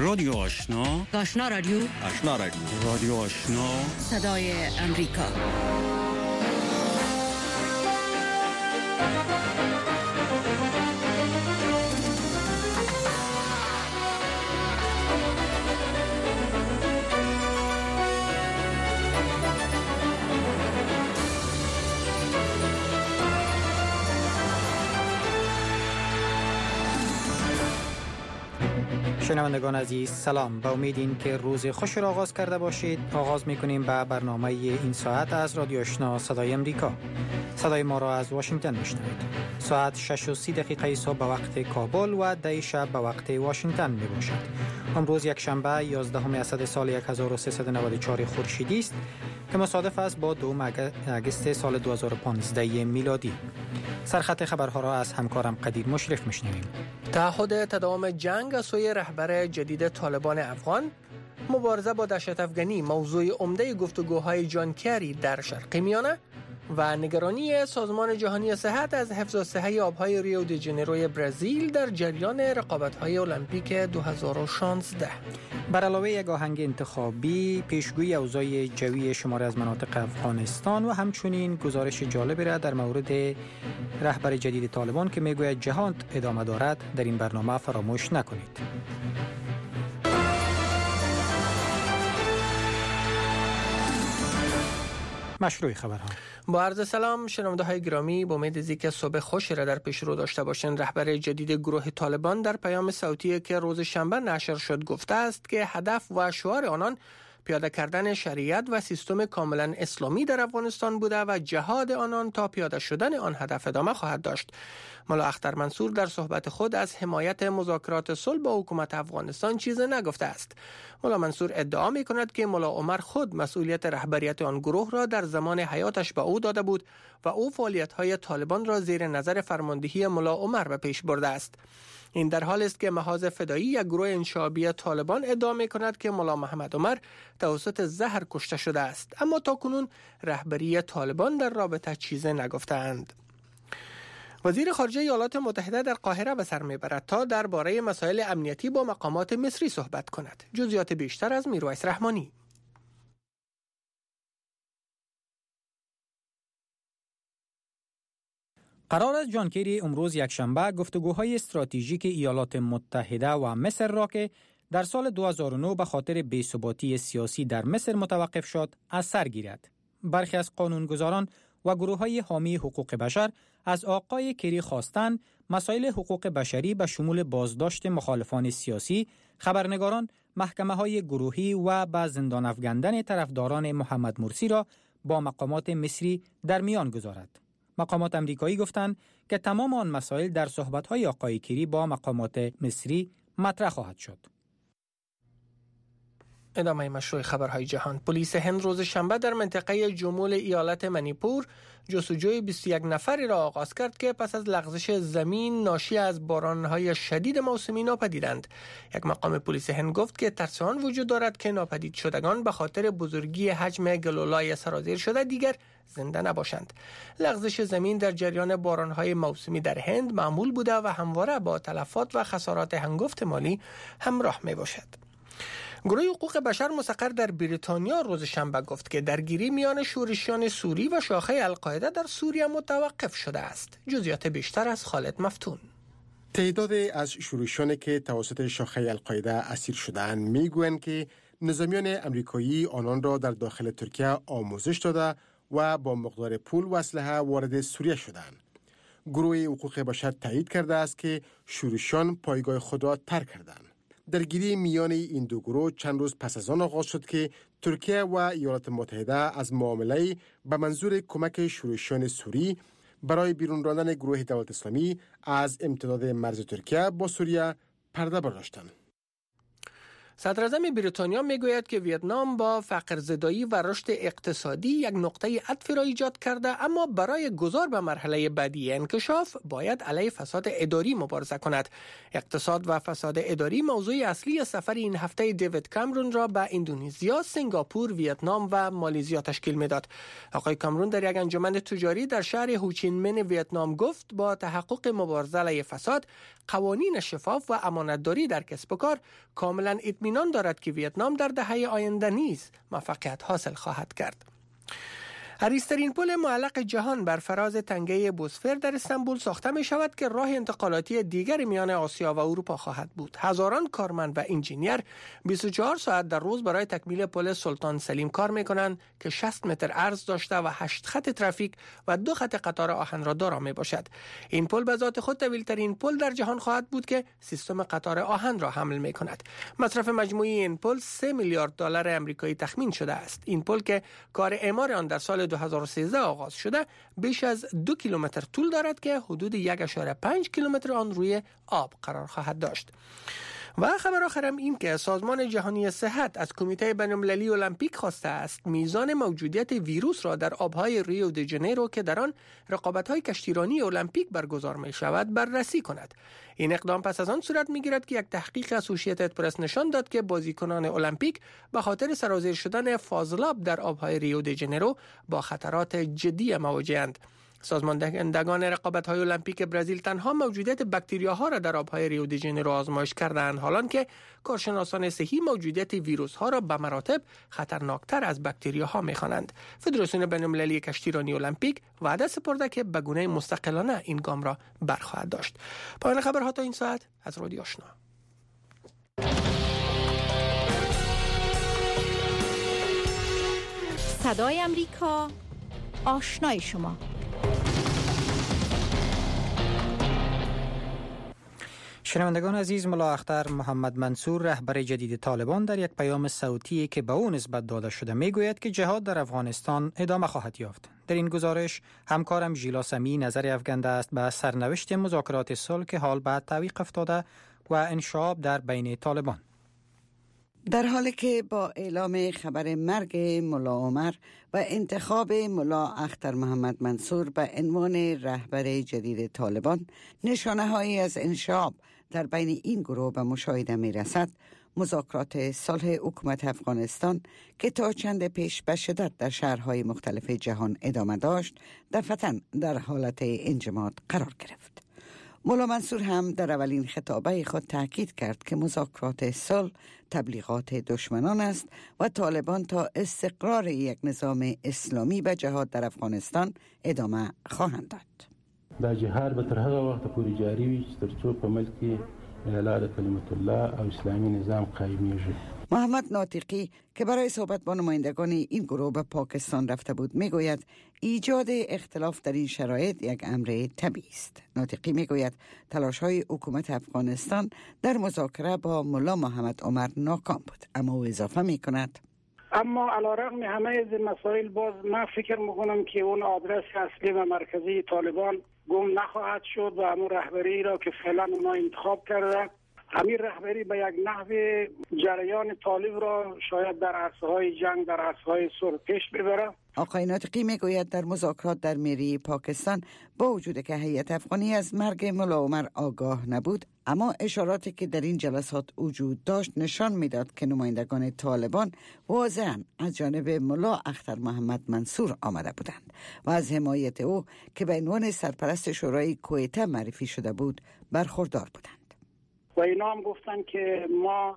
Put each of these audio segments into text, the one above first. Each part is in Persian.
رادیو آشنا، آشنا رادیو، آشنا رادیو، رادیو آشنا، صدای امریکا. شنوندگان عزیز سلام، با امید این که روز خوش را آغاز کرده باشید. آغاز می‌کنیم به برنامه این ساعت از رادیو آشنا صدای امریکا. صدای ما را از واشنگتن میشنوید. ساعت 6:30 صبح به وقت کابل و 10 شب به وقت واشنگتن می باشد. امروز یک شنبه 11 اسد سال 1394 خورشیدی است که مصادف است با 2 اگست سال 2015 میلادی. سرخط خبرها را از همکارم قدیر مشرف میشنویم. تعهد تداوم جنگ از سوی رهبر جدید طالبان افغان، مبارزه با دهشت افغانی موضوع عمده گفتگوهای جان کری در شرق میانه و نگرانی سازمان جهانی صحت از حفظ صحه آبهای ریو دی ژانیروی برزیل در جریان رقابت‌های المپیک 2016. بر علاوه یک آهنگ انتخابی، پیشگویی اوضاع جوی شماری از مناطق افغانستان و همچنین گزارش جالبی را در مورد رهبر جدید طالبان که میگوید جهاد ادامه دارد در این برنامه فراموش نکنید. مشروع خبرها. با عرض سلام شنونده های گرامی، با امید از اینکه صبح خوشی را در پیش رو داشته باشین. رهبر جدید گروه طالبان در پیام صوتی که روز شنبه نشر شد گفته است که هدف و شعار آنان پیاده کردن شریعت و سیستم کاملا اسلامی در افغانستان بوده و جهاد آنان تا پیاده شدن آن هدف ادامه خواهد داشت. ملا اختر منصور در صحبت خود از حمایت مذاکرات صلح با حکومت افغانستان چیزی نگفته است. ملا منصور ادعا می کند که ملا عمر خود مسئولیت رهبریت آن گروه را در زمان حیاتش به او داده بود و او فعالیت‌های طالبان را زیر نظر فرماندهی ملا عمر به پیش برده است. این در حال است که محاذ فدایی یک گروه انشابی طالبان ادعا می کند که ملا محمد عمر توسط زهر کشته شده است، اما تاکنون رهبری طالبان در رابطه چیزی نگفتند. وزیر خارجه ایالات متحده در قاهره به سر میبرد تا درباره مسائل امنیتی با مقامات مصری صحبت کند. جزئیات بیشتر از میرویس رحمانی. قرار است جان کری امروز یکشنبه گفتگوهای استراتژیک ایالات متحده و مصر را که در سال 2009 به خاطر بی‌ثباتی سیاسی در مصر متوقف شد از سر گیرد. برخی از قانونگذاران و گروه‌های حامی حقوق بشر از آقای کری خواستند مسائل حقوق بشری به شمول بازداشت مخالفان سیاسی، خبرنگاران، محکمه‌های گروهی و به زندان افکندن طرفداران محمد مرسی را با مقامات مصری در میان گذارد. مقامات امریکایی گفتند که تمام آن مسائل در صحبت‌های آقای کری با مقامات مصری مطرح خواهد شد. ادامه مشروع خبرهای جهان. پلیس هند روز شنبه در منطقه جمول ایالت منیپور جستجوی 21 نفری را آغاز کرد که پس از لغزش زمین ناشی از بارانهای شدید موسمی ناپدیدند. یک مقام پلیس هند گفت که ترس آن وجود دارد که ناپدید شدگان به خاطر بزرگی حجم گلولای سرازیر شده دیگر زنده نباشند. لغزش زمین در جریان بارانهای موسمی در هند معمول بوده و همواره با تلفات و خسارات هنگفت مالی همراه می باشد. گروه حقوق بشر مستقر در بریتانیا روز شنبه گفت که درگیری میان شورشیان سوری و شاخه القاعده در سوریه متوقف شده است. جزئیات بیشتر از خالد مفتون. تعداد از شورشیانی که توسط شاخه القاعده اسیر شدند میگویند که نظامیان امریکایی آنان را در داخل ترکیه آموزش داده و با مقدار پول و اسلحه وارد سوریه شدند. گروه حقوق بشر تایید کرده است که شورشیان پایگاه خود را ترک کردند. درگیری میان این دو گروه چند روز پس از آن آغاز شد که ترکیه و ایالات متحده از معامله به منظور کمک شورشیان سوری برای بیرون راندن گروه دولت اسلامی از امتداد مرز ترکیه با سوریه پرده برداشتند. صدراعظم بریتانیا میگوید که ویتنام با فقرزدایی و رشد اقتصادی یک نقطه عطف را ایجاد کرده، اما برای گذار به مرحله بعدی انکشاف باید علیه فساد اداری مبارزه کند. اقتصاد و فساد اداری موضوع اصلی سفر این هفته دیوید کامرون را به اندونزیا، سنگاپور، ویتنام و مالزیا تشکیل میداد. آقای کامرون در یک انجمن تجاری در شهر هوچینمن ویتنام گفت با تحقق مبارزه علیه فساد، قوانین شفاف و امانتداری در کسب و کار، کاملا اطمینان دارد که ویتنام در دهه آینده نیز موفقیت حاصل خواهد کرد. عریض‌ترین پل معلق جهان بر فراز تنگه بوسفر در استانبول ساخته می شود که راه انتقالاتی دیگر میان آسیا و اروپا خواهد بود. هزاران کارمند و انجینیر 24 ساعت در روز برای تکمیل پل سلطان سلیم کار می کنند که 60 متر عرض داشته و 8 خط ترافیک و 2 خط قطار آهن را دارا می باشد. این پل به ذات خود طویل‌ترین پل در جهان خواهد بود که سیستم قطار آهن را حمل می کند. مصرف مجموعی این پل 3 میلیارد دلار آمریکایی تخمین شده است. این پل که کار اعمار آن در سال 2013 آغاز شده، بیش از 2 کیلومتر طول دارد که حدود 1.5 کیلومتر آن روی آب قرار خواهد داشت. و خبر آخرم این که سازمان جهانی صحت از کمیته بین‌المللی المپیک خواسته است میزان موجودیت ویروس را در آبهای ریو دی ژانیرو که در آن رقابت‌های کشتیرانی المپیک برگزار می‌شود بررسی کند. این اقدام پس از آن صورت می‌گیرد که یک تحقیق اسوسییتد پرس نشان داد که بازیکنان المپیک به خاطر سرازیر شدن فاضلاب در آبهای ریو دی ژانیرو با خطرات جدی مواجه‌اند. سازمان دهندگان رقابت‌های المپیک برزیل تنها موجودیت باکتریاها را در آب‌های ریو دی ژانیرو آزمایش کردند، حالان که کارشناسان صحی موجودیت ویروس‌ها را به مراتب خطرناکتر از باکتریاها می‌خوانند. فدراسیون بین‌المللی کشتیرانی المپیک وعده سپرده که به گونه مستقلانه این گام را برخواهد داشت. پایان خبرها تا این ساعت از رادیو آشنا. صدای امریکا، آشنای شما. شنوندگان عزیز، ملا اختر محمد منصور رهبر جدید طالبان در یک پیام صوتی که به او نسبت داده شده میگوید که جهاد در افغانستان ادامه خواهد یافت. در این گزارش همکارم ژیلا سمی نظری افکنده است به سرنوشت مذاکرات صلح که حال بعد تعویق افتاده و انشعاب در بین طالبان. در حالی که با اعلام خبر مرگ ملا عمر و انتخاب ملا اختر محمد منصور به عنوان رهبر جدید طالبان، نشانه‌هایی از انشعاب در بین این گروه به مشاهده می رسد، مذاکرات صلح حکومت افغانستان که تا چند پیش به شدت در شهرهای مختلف جهان ادامه داشت، دفعتاً در حالت انجماد قرار گرفت. ملا منصور هم در اولین خطابه خود تاکید کرد که مذاکرات صلح تبلیغات دشمنان است و طالبان تا استقرار یک نظام اسلامی به جهاد در افغانستان ادامه خواهند داد. دا جهاد به تر هغه وخت پورې جاری وي چې ترڅو په ملک کې اعلاء کلمت الله او اسلامی نظام قائمیږي. محمد ناطقی که برای صحبت با نمایندگان این گروه به پاکستان رفته بود میگوید ایجاد اختلاف در این شرایط یک امر طبیعی است. ناطقی میگوید تلاش‌های حکومت افغانستان در مذاکره با ملا محمد عمر ناکام بود، اما او اضافه میکند اما علیرغم همه از مسائل باز من فکر میکنم که اون آدرس اصلی و مرکزی طالبان گم نخواهد شد و همون رهبری را که فعلا ما انتخاب کرده، همین رهبری به یک نحو جریان طالب را شاید در عرصه‌های جنگ، در عرصه‌های صلح پیش ببره. آقای ناطقی میگوید در مذاکرات در مری پاکستان با وجود که هیئت افغانی از مرگ ملا عمر آگاه نبود، اما اشاراتی که در این جلسات وجود داشت نشان میداد که نمایندگان طالبان واضحاً از جانب ملا اختر محمد منصور آمده بودند و از حمایت او که به عنوان سرپرست شورای کویته معرفی شده بود برخوردار بودند. و اینا هم گفتن که ما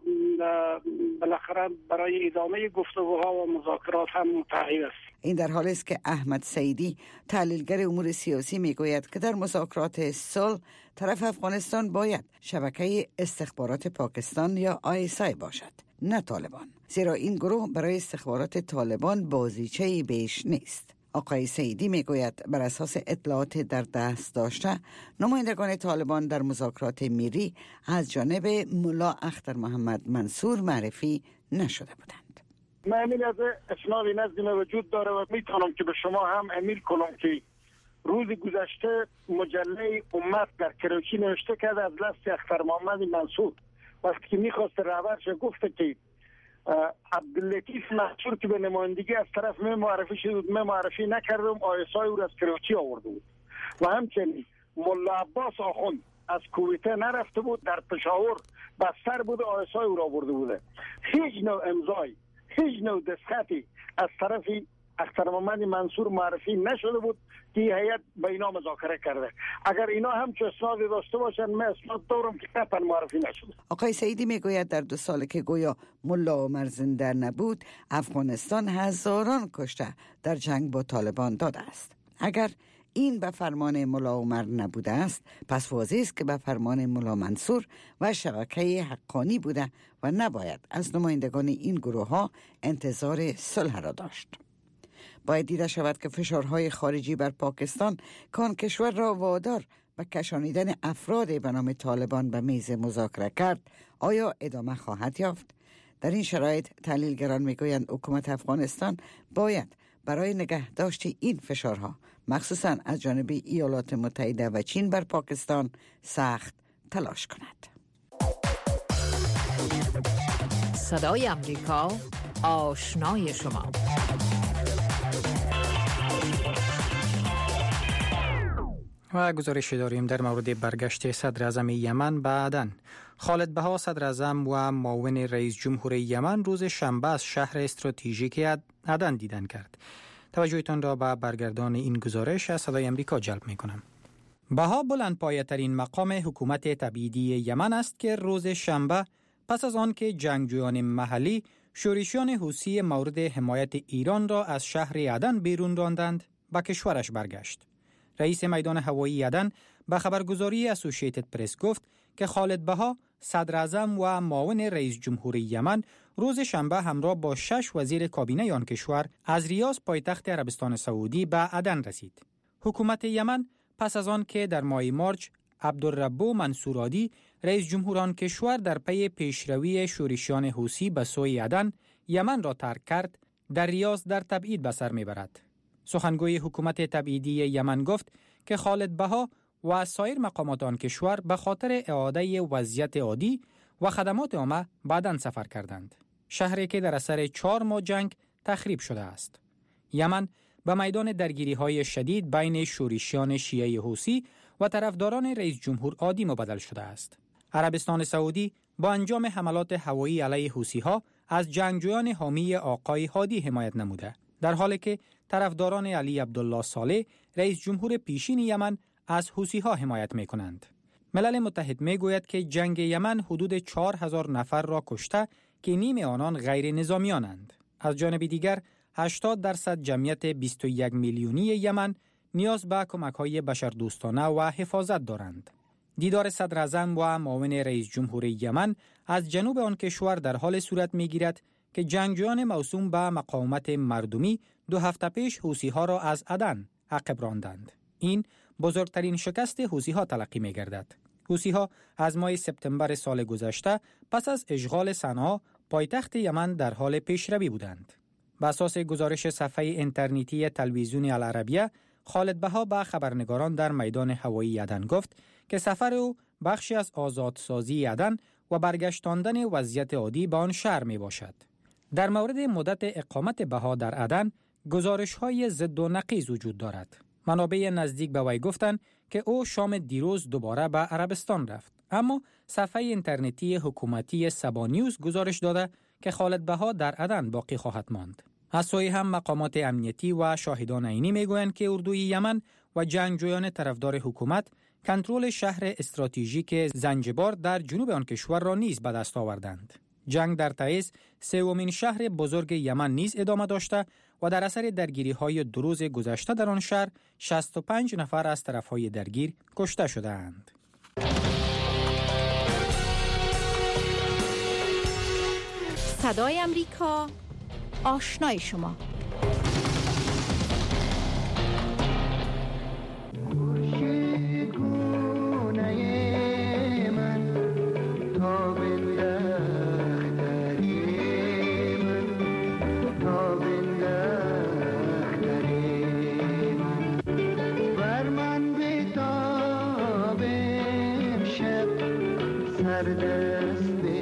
بالاخره برای ادامه گفتگوها و مذاکرات هم متحد است. این در حالی است که احمد سعیدی تحلیلگر امور سیاسی میگوید که در مذاکرات صلح طرف افغانستان باید شبکه استخبارات پاکستان یا ISI باشد، نه طالبان، زیرا این گروه برای استخبارات طالبان بازیچه‌ای بیش نیست. آقای سعیدی میگوید بر اساس اطلاعات در دست داشته نمایندگان طالبان در مذاکرات میری از جانب ملا اختر محمد منصور معرفی نشده بودند. من از اسنادی نزدیم وجود داره و میتونم که به شما هم امیر کنم که روز گذشته مجله امت در کراچی نوشته کرده از دست اختر محمد منصور وقتی که میخواست رهبرش گفته که عبداللطیف منصور که به نمایندگی از طرف من معرفی شد، من معرفی نکردم، آیسای او را از کراچی آورده بود و همچنین ملا عباس آخوند از کویته نرفته بود، در پشاور بستر بود، آیسای او را آورده بوده. هیچ نوع امضای، هیچ نوع دستخطی از طرف اختر محمد منصور معرفی نشده بود که هیئت با اینا مذاکره کرده. اگر اینا هم چه اسناد داشته باشن، من اسناد دارم که قطعا معرفی نشده. آقای سعیدی میگوید در 2 سال که گویا ملا عمر زنده نبود، افغانستان هزاران کشته در جنگ با طالبان داده است. اگر این به فرمان ملا عمر نبوده است، پس واضح است که به فرمان ملا منصور و شبکه حقانی بوده و نباید از نمایندگان این گروه ها انتظار صلح را داشت. باید دیده شود که فشارهای خارجی بر پاکستان کان کشور را وادار به کشانیدن افراد به نام طالبان به میز مذاکره کرد، آیا ادامه خواهد یافت؟ در این شرایط تحلیلگران میگویند حکومت افغانستان باید برای نگهداشت این فشارها مخصوصا از جانب ایالات متحده و چین بر پاکستان سخت تلاش کند. صدای امریکا، آشنای شما. و گزارش داریم در مورد برگشت صدر اعظم یمن به عدن. خالد بها صدر اعظم و معاون رئیس جمهور یمن روز شنبه از شهر استراتژیک عدن دیدن کرد. توجهتان را به برگردان این گزارش از صدای امریکا جلب می کنم. بها بلندپایه‌ترین مقام حکومت تبعیدی یمن است که روز شنبه پس از آن که جنگجویان محلی شورشیان حوثی مورد حمایت ایران را از شهر عدن بیرون راندند، به کشورش برگشت. رئیس میدان هوایی عدن به خبرگزاری اسوسییتد پرس گفت که خالد بها صدر اعظم و معاون رئیس جمهور یمن روز شنبه همراه با 6 وزیر کابینه آن کشور از ریاض پایتخت عربستان سعودی به عدن رسید. حکومت یمن پس از آن که در ماه مارچ عبدالربو منصورادی رئیس جمهور آن کشور در پی پیشروی شورشیان حوثی به سوی عدن یمن را ترک کرد، در ریاض در تبعید به سر میبرد. سخنگوی حکومت تبعیدی یمن گفت که خالد بها و سایر مقامات آن کشور به خاطر اعاده وضعیت عادی و خدمات عامه به عدن سفر کردند. شهری که در اثر 4 ماه جنگ تخریب شده است. یمن به میدان درگیری‌های شدید بین شورشیان شیعه حوثی و طرفداران رئیس جمهور عادی مبدل شده است. عربستان سعودی با انجام حملات هوایی علیه حوثی‌ها از جنگجویان حامی آقای هادی حمایت نموده، در حالی که طرفداران علی عبدالله صالح رئیس جمهور پیشین یمن از حوثی‌ها حمایت می‌کنند. ملل متحد می‌گوید که جنگ یمن حدود 4000 نفر را کشته که نیم آنان غیر نظامیانند. از جانب دیگر 80% جمعیت 21 میلیونی یمن نیاز به کمک‌های بشردوستانه و حفاظت دارند. دیدار صدر اعظم و معاون رئیس جمهور یمن از جنوب آن کشور در حال صورت می‌گیرد که جنگجویان موسوم به مقاومت مردمی 2 هفته پیش حوثی‌ها را از عدن عقب راندند. این بزرگترین شکست حوثی‌ها تلقی می‌گردد. حوثی‌ها از ماه سپتامبر سال گذشته پس از اشغال صنعا پایتخت یمن در حال پیشروی بودند. بر اساس گزارش صفحه اینترنتی تلویزیون العربیه، خالد بها به خبرنگاران در میدان هوایی عدن گفت که سفر او بخشی از آزادسازی عدن و برگشتاندن وضعیت عادی به آن شهر می باشد. در مورد مدت اقامت بها در عدن گزارش‌های ضد و نقیض وجود دارد. منابع نزدیک به وی گفتند که او شام دیروز دوباره به عربستان رفت، اما صفحه اینترنتی حکومتی سبا نیوز گزارش داده که خالد بها در عدن باقی خواهد ماند. از سوی هم مقامات امنیتی و شاهدان عینی میگویند که اردوی یمن و جنگجویان طرفدار حکومت کنترل شهر استراتژیک زنجبار در جنوب آن کشور را نیز به دست آوردند. جنگ در تعز، 3مین شهر بزرگ یمن نیز ادامه داشته و در اثر درگیری‌های 2 روز گذشته در آن شهر 65 نفر از طرف‌های درگیر کشته شده‌اند. صدای امریکا، آشنای شما. سردست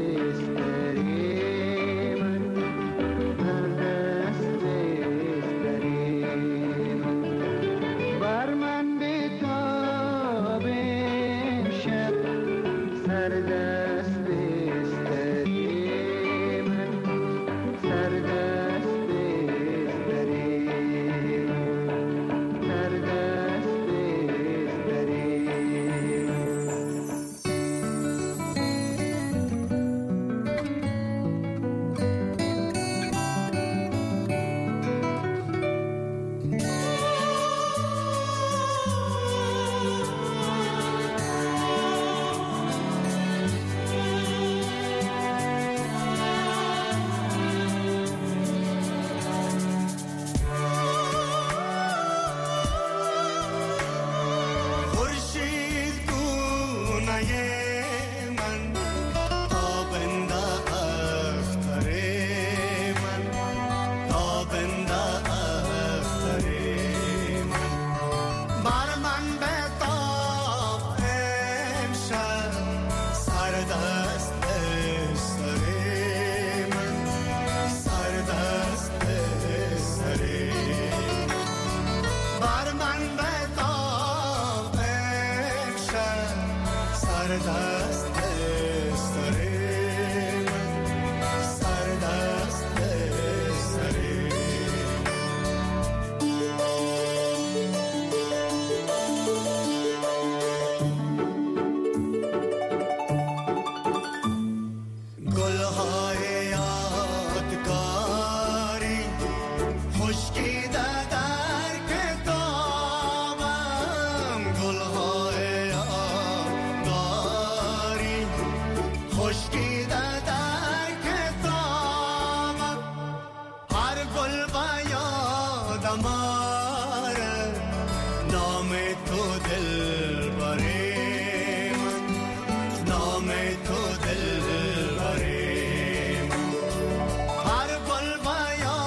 یادماره نام تو دلبره من، نام تو دلبره من. هر گل با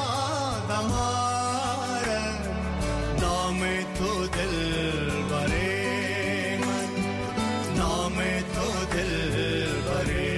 یادماره نام تو دلبره من، نام تو دلبره.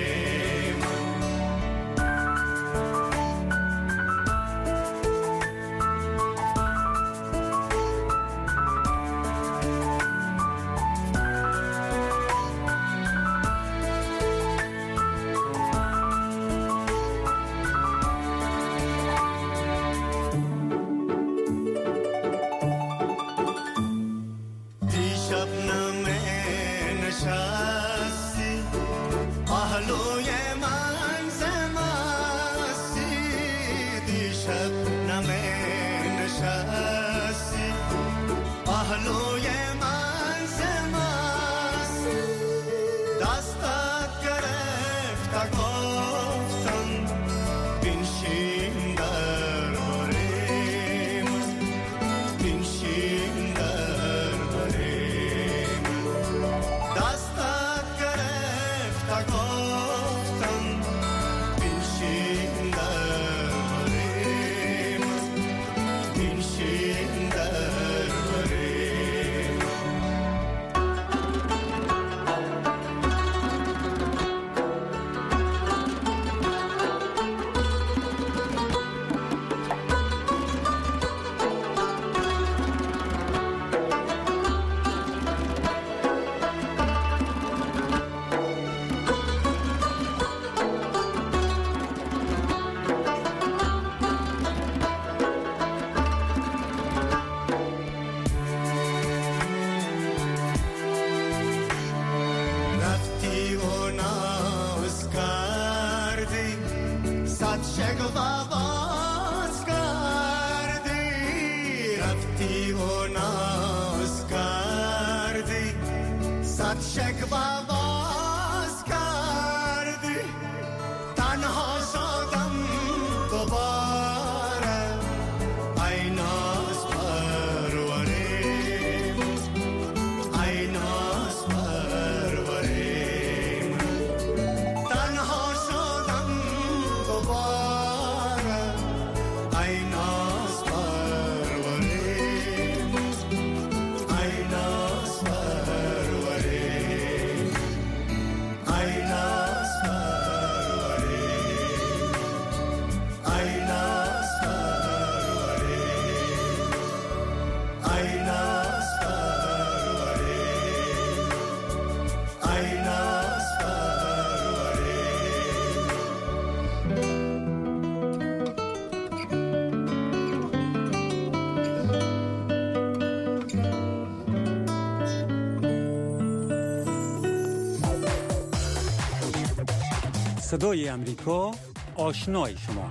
صدای امریکا، آشنای شما.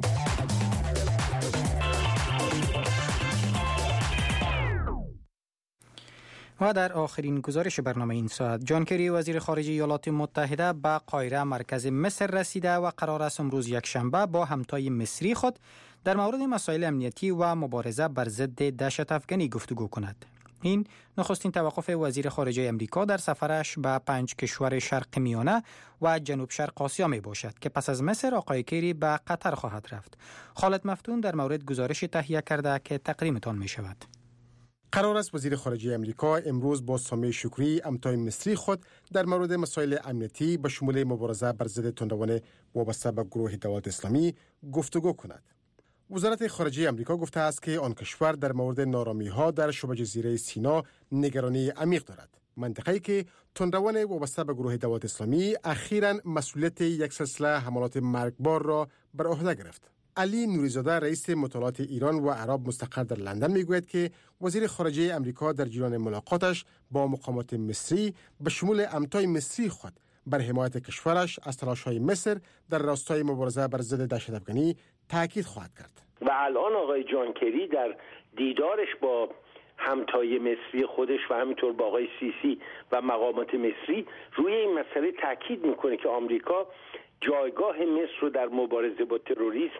و در آخرین گزارش برنامه این ساعت، جان کری وزیر خارجه ایالات متحده به قاهره مرکز مصر رسیده و قرار است امروز یکشنبه با همتای مصری خود در مورد مسائل امنیتی و مبارزه بر ضد دهشت افکنی گفتگو کند. این نخستین توقف وزیر خارجه امریکا در سفرش به 5 کشور شرق میانه و جنوب شرق آسیا می باشد که پس از مصر آقای کری به قطر خواهد رفت. خالد مفتون در مورد گزارش تهیه کرده که تقدیمتان می شود. قرار است وزیر خارجه امریکا امروز با سامح شکری همتای مصری خود در مورد مسائل امنیتی به شمول مبارزه بر ضد تندروان وابسته به گروه دولت اسلامی گفتگو کند. وزارت خارجه امریکا گفته است که آن کشور در مورد نارامی‌ها در شبه جزیره سینا نگرانی عمیق دارد. منطقه‌ای که تندروان وابسته به گروه دولت اسلامی اخیراً مسئولیت یک سلسله حملات مرگبار را بر عهده گرفت. علی نوری‌زاده رئیس مطالعات ایران و عرب مستقر در لندن میگوید که وزیر خارجه امریکا در جریان ملاقاتش با مقامات مصری به شمول همتای مصری خود بر حمایت کشورش از تلاش‌های مصر در راستای مبارزه بر ضد دهشت افکنی تاکید خواهد کرد. و الان آقای جان کری در دیدارش با همتای مصری خودش و همینطور با آقای سیسی و مقامات مصری روی این مسئله تاکید میکنه که آمریکا جایگاه مصر رو در مبارزه با تروریسم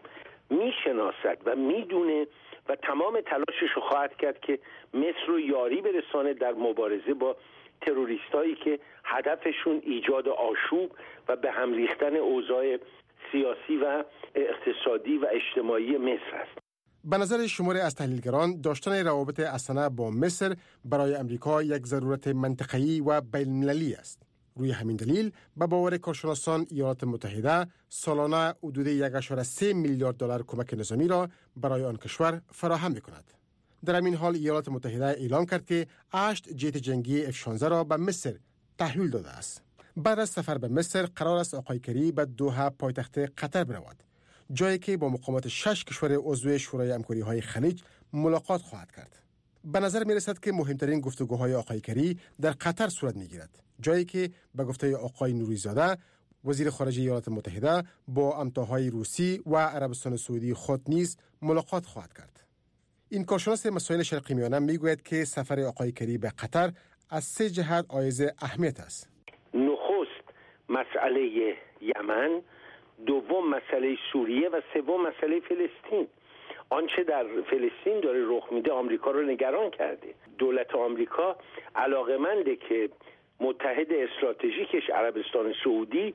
میشناسد و میدونه و تمام تلاشش رو خواهد کرد که مصر رو یاری برسانه در مبارزه با تروریستایی که هدفشون ایجاد آشوب و به هم ریختن اوضاع سیاسی و اقتصادی و اجتماعی مصر است. به نظر شماری از تحلیلگران داشتن روابط اسنه با مصر برای امریکا یک ضرورت منطقه‌ای و بین‌المللی است. روی همین دلیل به باور کارشناسان ایالات متحده سالانه حدود 1.3 میلیارد دلار کمک نظامی را برای آن کشور فراهم می‌کند. در همین حال ایالات متحده اعلام کرد که 8 جت جنگی F-16 را به مصر تحویل داده است. بعد از سفر به مصر قرار است آقای کری به دوحه پایتخت قطر برود، جایی که با مقامات 6 کشور عضو شورای همکاری‌های خلیج ملاقات خواهد کرد. به نظر می‌رسد که مهمترین گفتگوهای آقای کری در قطر صورت می‌گیرد، جایی که به گفته آقای نوری‌زاده وزیر خارجه ایالات متحده با همتاهای روسی و عربستان سعودی خود نیز ملاقات خواهد کرد. این کارشناس مسائل شرق میانه میگوید که سفر آقای کری به قطر از 3 جهت حائز اهمیت است. نخست مسئله یمن، دوم مسئله سوریه و سوم مسئله فلسطین. آنچه در فلسطین داره رخ میده آمریکا رو نگران کرده. دولت آمریکا علاقه‌منده که متحد استراتژیکش عربستان سعودی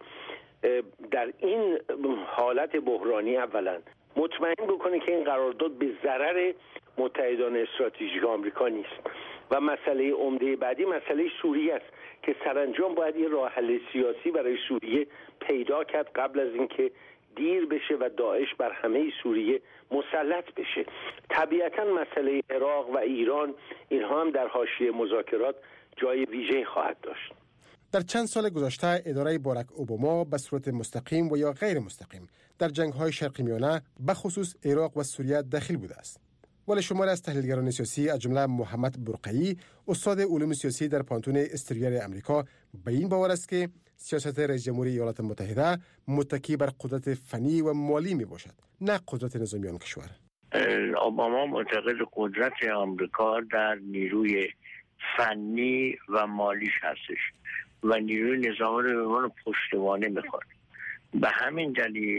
در این حالت بحرانی اولا مطمئن بکنه که این قرارداد به ضرر متحدان استراتژیک آمریکا نیست. و مسئله عمده بعدی مسئله سوریه است که سرانجام باید یه راه حل سیاسی برای سوریه پیدا کرد قبل از اینکه دیر بشه و داعش بر همه سوریه مسلط بشه. طبیعتاً مسئله عراق و ایران اینها هم در حاشیه مذاکرات جای ویژه خواهد داشت. در چند سال گذشته اداره باراک اوباما به صورت مستقیم و یا غیر مستقیم در جنگ‌های شرق میانه به خصوص عراق و سوریه دخیل بوده است. ولی شماری از تحلیلگران سیاسی از جمله محمد برقعی استاد علوم سیاسی در پانتون استریال امریکا به این باور است که سیاست رئیس جمهوری ایالات متحده متکی بر قدرت فنی و مالی می باشد، نه قدرت نظامی آن کشور. اوباما معتقد قدرت آمریکا در نیروی فنی و مالیش هستش و نیروی نظامی رو به عنوان پشتوانه میخواد. به همین دلیل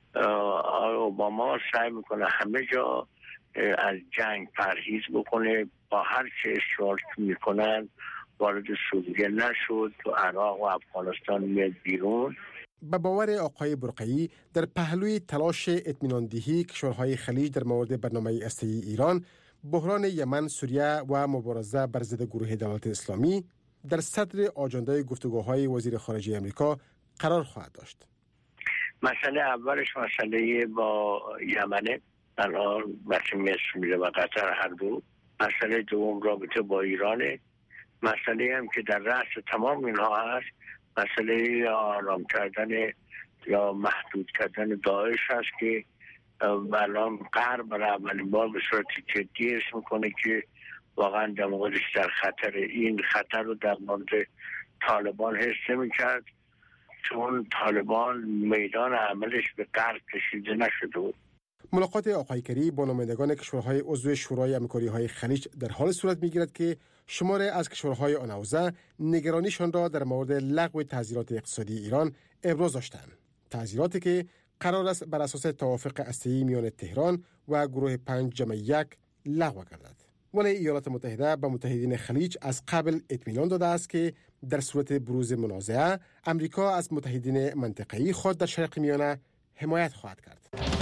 اوباما سعی میکنه همه جا از جنگ پرهیز بکنه، با هر چه اصرار میکنن وارد سوریه نشد، تو عراق و افغانستان میاد بیرون. به باور آقای برقعی در پهلوی تلاش اطمینان دهی کشورهای خلیج در مورد برنامه هسته‌ای ایران، بحران یمن، سوریه و مبارزه بر ضد گروه دولت اسلامی در صدر آجنده گفتگوهای وزیر خارجه امریکا قرار خواهد داشت. مسئله اولش مسئله با یمنه، الان بچه مصر میره و قطر هر دو. مسئله دوم رابطه با ایرانه. مسئله هم که در رأس تمام اینها هست مسئله آرام کردن یا محدود کردن داعش هست که الان غرب برای اولین بار به صورت جدی اسم میکنه که واقعا در موردش در خطر. این خطر رو در مورد طالبان حس نمی‌کرد چون طالبان میدان عملش به غرب کشیده نشده بود. ملاقات آقای کری با نمایندگان کشورهای عضو شورای همکاری‌های خلیج در حال صورت می‌گیرد که شماری از کشورهای آن حوزه نگرانیشان را در مورد لغو تعزیرات اقتصادی ایران ابراز داشتند. تعزیراتی که قرار است بر اساس توافق هسته‌ای میان تهران و گروه 5+1 لغو گردد. ولی ایالات متحده به متحدین خلیج از قبل اطمینان داده است که در صورت بروز منازعه امریکا از متحدین منطقه‌ای خود در شرق میانه حمایت خواهد کرد.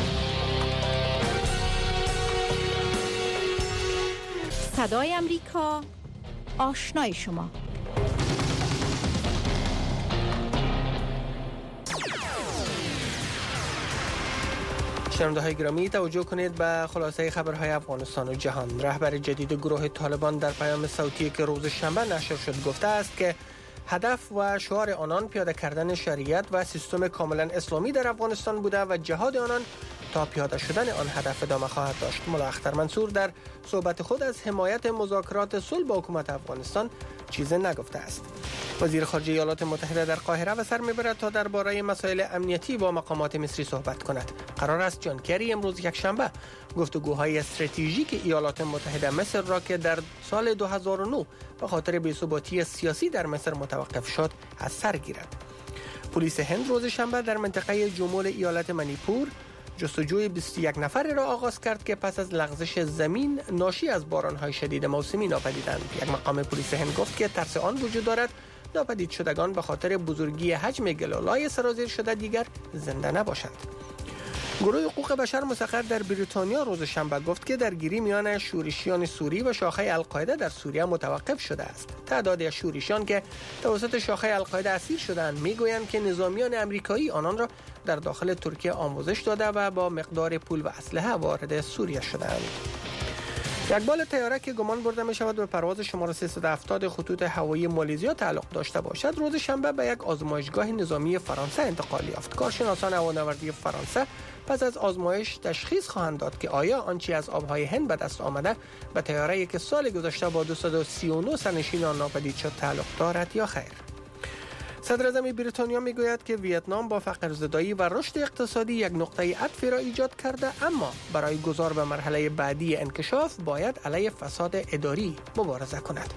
صدای امریکا، آشنای شما. شنونده‌های گرامی توجه کنید به خلاصه خبرهای افغانستان و جهان. رهبر جدید گروه طالبان در پیام صوتی که روز شنبه نشر شد گفته است که هدف و شعار آنان پیاده کردن شریعت و سیستم کاملا اسلامی در افغانستان بوده و جهاد آنان تا پیاده شدن آن هدف ادامه خواهد داشت. ملا اختر منصور در صحبت خود از حمایت مذاکرات صلح با حکومت افغانستان چیزی نگفته است. وزیر خارجه ایالات متحده در قاهره به سر میبرد تا درباره مسائل امنیتی با مقامات مصری صحبت کند. قرار است جان کری امروز یکشنبه گفتگوهای استراتژیک ایالات متحده مصر را که در سال 2009 به خاطر بی‌ثباتی سیاسی در مصر متوقف شد از سر گیرد. پلیس هند روز شنبه در منطقه جمول ایالت منیپور جستجوی 21 نفری را آغاز کرد که پس از لغزش زمین ناشی از باران‌های شدید موسمی ناپدیدند. یک مقام پلیس هند گفت که ترس آن وجود دارد ناپدید شدگان به خاطر بزرگی حجم گلوله‌های سرازیر شده دیگر زنده نباشند. گروه حقوق بشر مستقر در بریتانیا روز شنبه گفت که درگیری میان شورشیان سوری و شاخه القاعده در سوریه متوقف شده است. تعداد شورشیان که توسط شاخه القاعده اسیر شدند میگویند که نظامیان آمریکایی آنان را در داخل ترکیه آموزش داده و با مقدار پول و اسلحه وارد سوریه شدند. یک بال طیاره که گمان برده می شود به پرواز شماره 370 خطوط هوایی مالزیا تعلق داشته باشد روز شنبه به یک آزمایشگاه نظامی فرانسه انتقال یافت. کارشناسان هوانوردی فرانسه پس از آزمایش تشخیص خواهند داد که آیا آنچه از آبهای هند به دست آمده به طیاره‌ای که سال گذشته با 239 سرنشینان ناپدید شد تعلق دارد یا خیر. صدر اعظم بریتانیا میگوید که ویتنام با فقرزدایی و رشد اقتصادی یک نقطه عطفی را ایجاد کرده، اما برای گذار به مرحله بعدی انکشاف باید علیه فساد اداری مبارزه کند.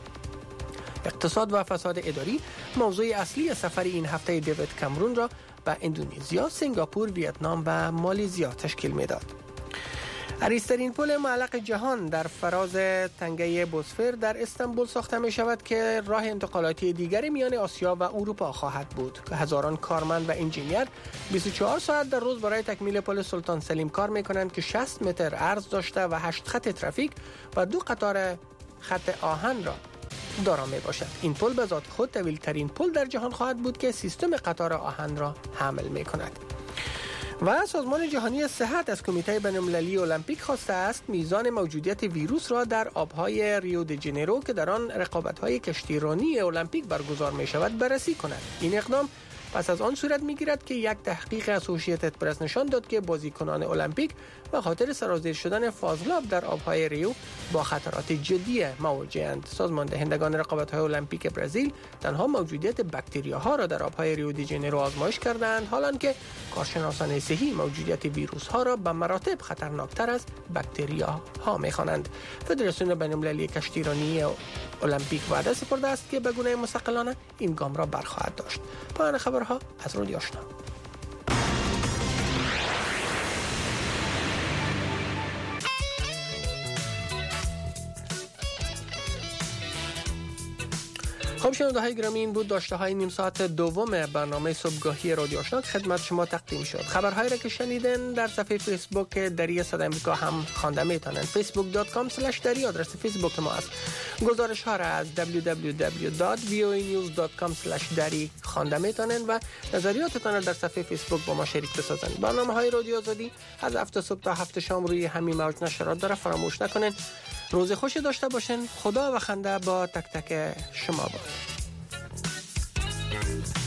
اقتصاد و فساد اداری موضوع اصلی سفر این هفته دیوید کامرون را به اندونزیا، سنگاپور، ویتنام و مالزیا تشکیل میداد. عریض‌ترین پل معلق جهان در فراز تنگه بوسفور در استانبول ساخته می شود که راه انتقالاتی دیگری میان آسیا و اروپا خواهد بود که هزاران کارمند و انجینیر 24 ساعت در روز برای تکمیل پل سلطان سلیم کار می کنند که 60 متر عرض داشته و 8 خط ترافیک و 2 قطار خط آهن را دارا می باشد. این پل به ذات خود طویل ترین پل در جهان خواهد بود که سیستم قطار آهن را حمل می کند. و سازمان جهانی صحت از کمیته بین‌المللی المپیک خواسته است میزان موجودیت ویروس را در آبهای ریو دی ژانیرو که در آن رقابت‌های کشتیرانی المپیک برگزار می‌شود بررسی کند. این اقدام پس از آن صورت می‌گیرد که یک تحقیق اسوسییتد پرس نشان داد که بازیکنان المپیک به خاطر سرازیر شدن فاضلاب در آبهای ریو با خطرات جدی مواجه‌اند. سازمان دهندگان رقابت‌های المپیک برزیل تنها موجودیت باکتریاها را در آبهای ریو دی ژانیرو آزمایش کردند، حالانکه کارشناسان صحی موجودیت ویروس‌ها را به مراتب خطرناکتر از باکتریاها می‌خوانند. فدراسیون بین‌المللی کشتیرانی المپیک وعده سپرده است که به گونه مستقلانه این گام را برخواهد داشت. پایان خبرها از رادیو آشنا. خب شنونده‌های گرامی، این بود داشته های نیم ساعت دوم برنامه صبحگاهی رادیو آشنا که خدمت شما تقدیم شد. خبرهایی را که شنیدن در صفحه فیسبوک دری صدای آمریکا هم خوانده میتونن. facebook.com/دری آدرس فیسبوک ما است. گزارش ها را از www.voanews.com/دری خوانده میتونن و نظریاتتان در صفحه فیسبوک با ما شریک بسازن. برنامه‌های رادیو آزادی از 7 صبح تا 7 شام روی همین موج نشرات داره. فراموش نکنین. روز خوشی داشته باشین. خدا و خنده با تک تک شما باد.